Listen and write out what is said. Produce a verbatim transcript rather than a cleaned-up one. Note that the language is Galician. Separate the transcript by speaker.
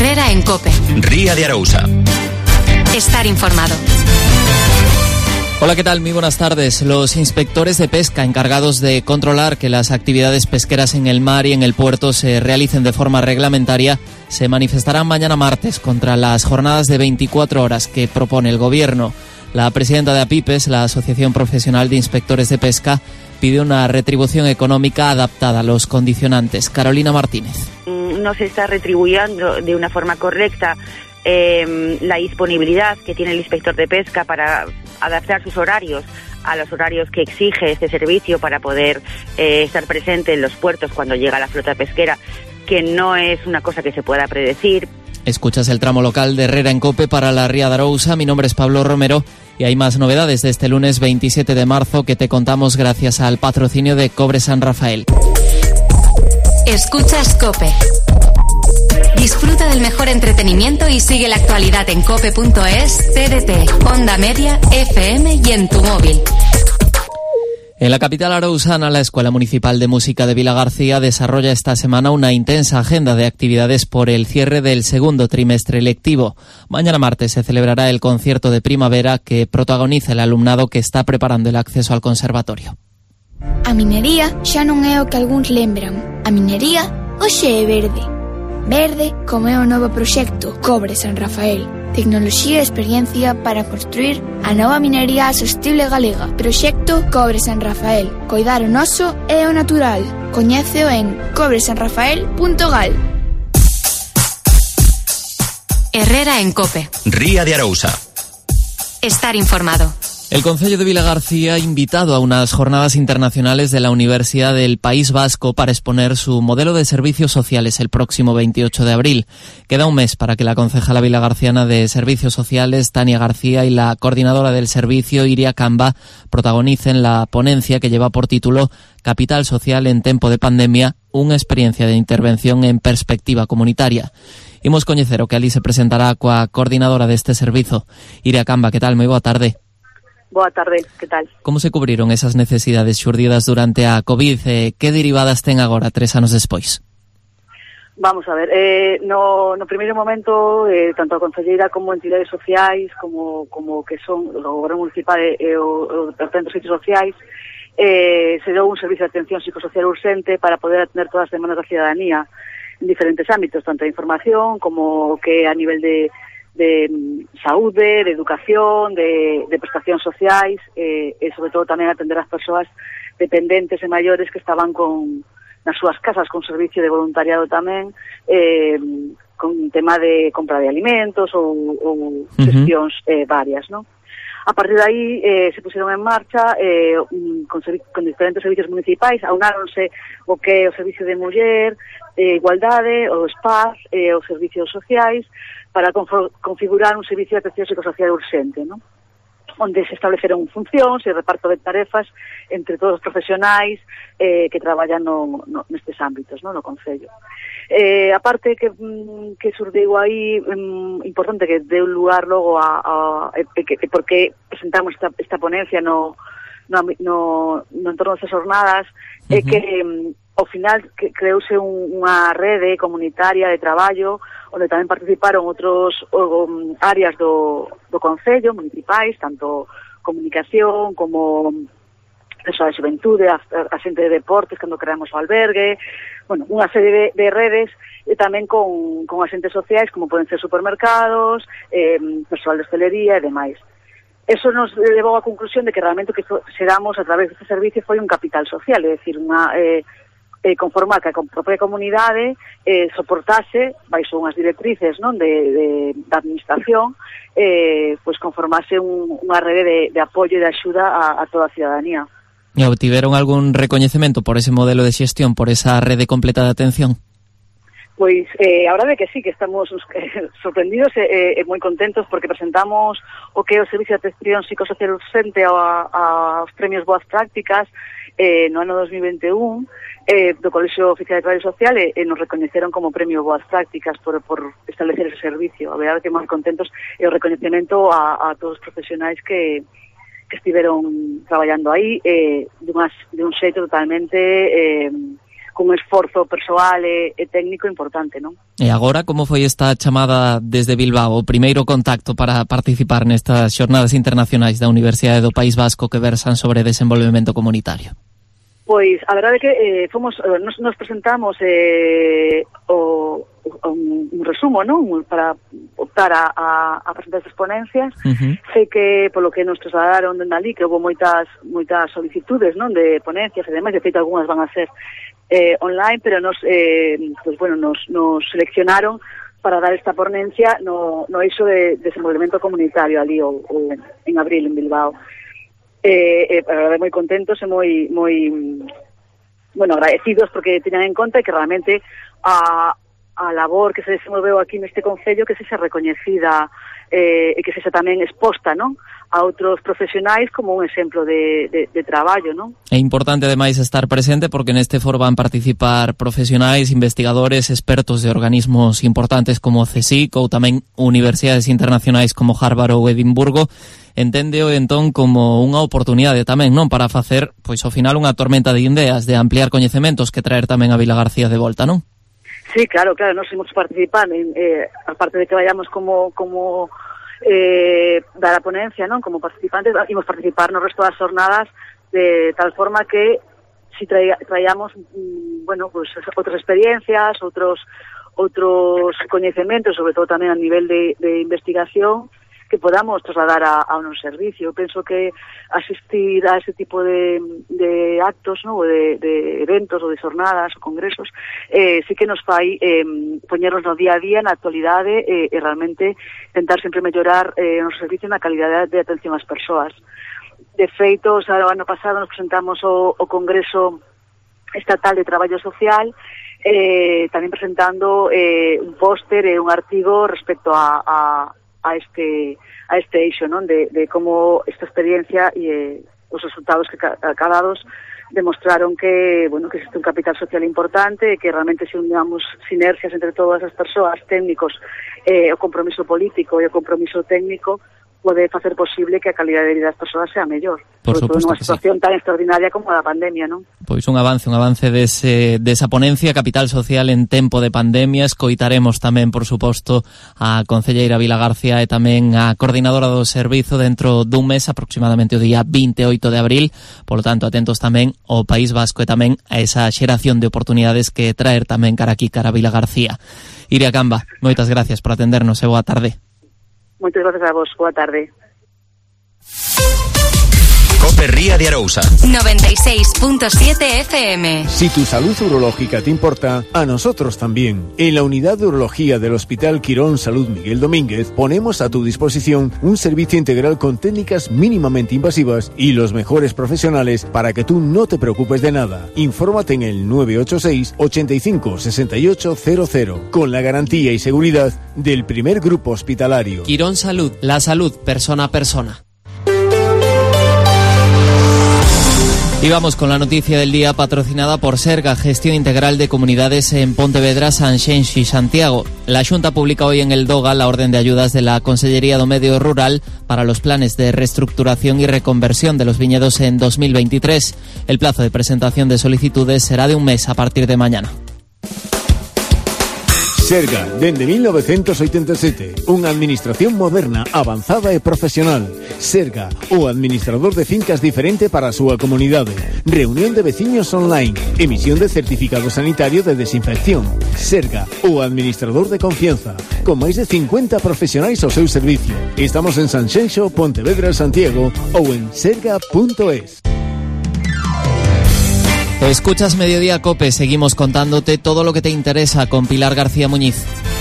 Speaker 1: Herrera en COPE.
Speaker 2: Ría de Arousa.
Speaker 1: Estar informado.
Speaker 3: Hola, ¿qué tal? Muy buenas tardes. Los inspectores de pesca encargados de controlar que las actividades pesqueras en el mar y en el puerto se realicen de forma reglamentaria se manifestarán mañana martes contra las jornadas de veinticuatro horas que propone el Gobierno. La presidenta de APIPES, la Asociación Profesional de Inspectores de Pesca, pide una retribución económica adaptada a los condicionantes. Carolina Martínez.
Speaker 4: No se está retribuyendo de una forma correcta eh, la disponibilidad que tiene el inspector de pesca para adaptar sus horarios a los horarios que exige este servicio para poder eh, estar presente en los puertos cuando llega la flota pesquera, que no es una cosa que se pueda predecir.
Speaker 3: Escuchas el tramo local de Herrera en COPE para la Ría de Arousa. Mi nombre es Pablo Romero y hay más novedades de este lunes veintisiete de marzo que te contamos gracias al patrocinio de Cobre San Rafael.
Speaker 1: Escuchas COPE. Disfruta del mejor entretenimiento y sigue la actualidad en cope punto es, T D T, Onda Media, F M y en tu móvil.
Speaker 3: En la capital arousana, la Escuela Municipal de Música de Vilagarcía desarrolla esta semana una intensa agenda de actividades por el cierre del segundo trimestre lectivo. Mañana martes se celebrará el concierto de primavera que protagoniza el alumnado que está preparando el acceso al conservatorio.
Speaker 5: A minería xa non é o que algúns lembran. A minería hoxe é verde. Verde como é o novo proxecto Cobre San Rafael. Tecnoloxía e experiencia para construir a nova minería sostible galega. Proxecto Cobre San Rafael. Coidar o noso e o natural. Coñéceo en cobre san rafael punto gal.
Speaker 1: Herrera en COPE.
Speaker 2: Ría de Arousa.
Speaker 1: Estar informado.
Speaker 3: El Concello de Vilagarcía ha invitado a unas jornadas internacionales de la Universidad del País Vasco para exponer su modelo de servicios sociales el próximo veintiocho de abril. Queda un mes para que la concejala vilagarciana de Servicios Sociales, Tania García, y la coordinadora del servicio, Iria Camba, protagonicen la ponencia que lleva por título Capital Social en Tempo de Pandemia, unha experiencia de intervención en perspectiva comunitaria. Imos coñecer o que ali se presentará coa coordinadora deste servizo. Iria Camba, que tal? Moi boa tarde.
Speaker 6: Boa tarde, que tal?
Speaker 3: Como se cubriron esas necesidades xurdidas durante a COVID? Eh, que derivadas ten agora, tres anos despois?
Speaker 6: Vamos a ver, eh, no, no primeiro momento, eh, tanto a Concelleira como entidades sociais, como, como que son o Goberno Municipal e, e o, o Departamento de Servicios Sociais, eh, se deu un servicio de atención psicosocial urxente para poder atender todas as demandas da cidadanía en diferentes ámbitos, tanto de información como que a nivel de de saúde, de educación, de, de prestacións sociais, eh, e sobre todo tamén atender as persoas dependentes e maiores que estaban con nas súas casas con servicio de voluntariado tamén, eh, con tema de compra de alimentos ou, ou gestións eh, varias, non? A partir de aí eh, se puseron en marcha eh, con, con diferentes servicios municipais, aunáronse o que é o servicio de muller, eh, igualdade, o S P A S, eh, os servicios sociais, para configurar un servicio de atención psicosocial urxente, ¿no? Onde se estableceron funcións e reparto de tarefas entre todos os profesionais eh, que traballan no, no, nestes ámbitos, ¿no? No Concello. Eh, aparte que, que surdiu aí, um, importante que deu lugar logo a, a, a que, que porque presentamos esta, esta ponencia no, no, no, no entorno destas jornadas, é uh-huh. que um, ao final que creouse un, unha rede comunitaria de traballo onde tamén participaron outros um, áreas do, do Concello, municipais, tanto comunicación como persoa de xuventude, a, a xente de deportes, cando creamos o albergue, bueno, unha serie de, de redes, e tamén con, con axentes sociais, como poden ser supermercados, eh, persoal de hostelería e demais. Eso nos levou á conclusión de que realmente o que xeramos a través deste servicio foi un capital social, é dicir, unha... Eh, eh, conformar que a propia comunidade eh, soportase, baixo unhas directrices, non, de, de, da administración, eh, pues conformase un, unha rede de, de apoio e de axuda a, a toda a cidadanía.
Speaker 3: E obtiveron algún recoñecemento por ese modelo de xestión, por esa rede completa de atención?
Speaker 6: Pois eh, a verdade é que sí, que estamos eh, sorprendidos e eh, moi contentos porque presentamos o que é o Servicio de Atención Psicosocial Urxente aos premios Boas Prácticas eh, no ano dos mil vinte e un eh, do Colexio Oficial de Traballo Social e, e nos recoñeceron como premio Boas Prácticas por, por establecer ese servicio. A verdade é que moi contentos e o recoñecemento a, a todos os profesionais que, que estiveron traballando aí eh, de, unas, de un xeito totalmente... Eh, cun esforzo persoal e, e técnico importante, non?
Speaker 3: E agora, como foi esta chamada desde Bilbao, o primeiro contacto para participar nestas xornadas internacionais da Universidade do País Vasco que versan sobre desenvolvemento comunitario?
Speaker 6: Pois, a verdade é que eh, fomos, eh, nos, nos presentamos eh, o, o, un, un resumo, non? Para optar a, a, a presentar estas ponencias. Uh-huh. Sei que, polo que nos trasladaron dende ali, que houve moitas moitas solicitudes, non? De ponencias e demais, de feito, algunhas van a ser eh, online, pero nos, eh, pues, bueno, nos, nos seleccionaron para dar esta ponencia no, no eixo de desenvolvemento comunitario ali, o, o, en abril, en Bilbao. Eh, eh, para verdade, moi contentos e moi, moi, bueno, agradecidos porque teñan en conta que realmente a, a labor que se desenvolveu aquí neste concello que sexa recoñecida eh, e que sexa tamén exposta, non? A outros profesionais como un exemplo de, de, de traballo, non?
Speaker 3: É importante ademais estar presente porque neste foro van participar profesionais, investigadores, expertos de organismos importantes como CSIC ou tamén universidades internacionais como Harvard ou Edimburgo. Enténdeo entón como unha oportunidade tamén, non? Para facer, pois ao final, unha tormenta de ideas, de ampliar coñecementos que traer tamén a Vilagarcía de volta, non?
Speaker 6: Sí, claro, claro, nos imos participar, eh, aparte de que vayamos como como eh, dar a ponencia, non? Como participantes, imos participar no resto das jornadas de tal forma que si traia, traíamos, bueno, pues outras experiencias, outros outros coñecementos, sobre todo tamén a nivel de, de investigación, que podamos trasladar a, a un servicio. Eu penso que asistir a ese tipo de, de actos, ¿no? de, de eventos ou de jornadas ou congresos, eh, sí que nos fai eh, poñernos no día a día, na actualidade, eh, e realmente tentar sempre mellorar eh, o noso servicio na calidade de atención ás persoas. De feito, o sea, o ano pasado nos presentamos o, o Congreso Estatal de Traballo Social, eh, tamén presentando eh, un póster e un artigo respecto a, a a este a este eixo, non? De, de como esta experiencia e eh, os resultados que acabados demostraron que, bueno, que existe un capital social importante e que realmente se unamos sinerxias entre todas as persoas, técnicos, eh, o compromiso político e o compromiso técnico pode facer posible que a calidade de vida das persoas sea mellor.
Speaker 3: Por
Speaker 6: sobre todo nunha situación
Speaker 3: sí.
Speaker 6: tan extraordinaria como a da pandemia, non?
Speaker 3: Pois un avance, un avance dese, desa ponencia Capital Social en tempo de pandemia. Escoitaremos tamén, por suposto, a concelleira Vilagarcía e tamén a coordinadora do servizo dentro dun mes, aproximadamente o día veintioito de abril. Por lo tanto, atentos tamén ao País Vasco e tamén a esa xeración de oportunidades que traer tamén cara aquí, cara a Vilagarcía. Iria Camba, moitas gracias por atendernos e boa tarde.
Speaker 6: Moitas gracias a vos, boa tarde.
Speaker 2: Cope Ría de Arousa
Speaker 1: noventa y seis punto siete F M.
Speaker 7: Si tu salud urológica te importa, a nosotros también. En la unidad de urología del Hospital Quirón Salud Miguel Domínguez ponemos a tu disposición un servicio integral con técnicas mínimamente invasivas y los mejores profesionales para que tú no te preocupes de nada. Infórmate en el nueve ocho seis, ochenta y cinco, sesenta y ocho cero cero con la garantía y seguridad del primer grupo hospitalario.
Speaker 3: Quirón Salud, la salud persona a persona. Y vamos con la noticia del día patrocinada por Serga, Gestión Integral de Comunidades en Pontevedra, Sanxenxo y Santiago. La Xunta publica hoy en el DOGA la orden de ayudas de la Consellería do Medio Rural para los planes de reestructuración y reconversión de los viñedos en dos mil veintitrés. El plazo de presentación de solicitudes será de un mes a partir de mañana.
Speaker 7: Serga, dende mil novecientos oitenta e sete, unha administración moderna, avanzada e profesional. Serga, o administrador de fincas diferente para a súa comunidade. Reunión de veciños online, emisión de certificado sanitario de desinfección. Serga, o administrador de confianza, con máis de cincuenta profesionais ao seu servicio. Estamos en Sanxenxo, Pontevedra, Santiago ou en serga punto es.
Speaker 3: Escuchas Mediodía Cope, seguimos contándote todo lo que te interesa con Pilar García Muñiz.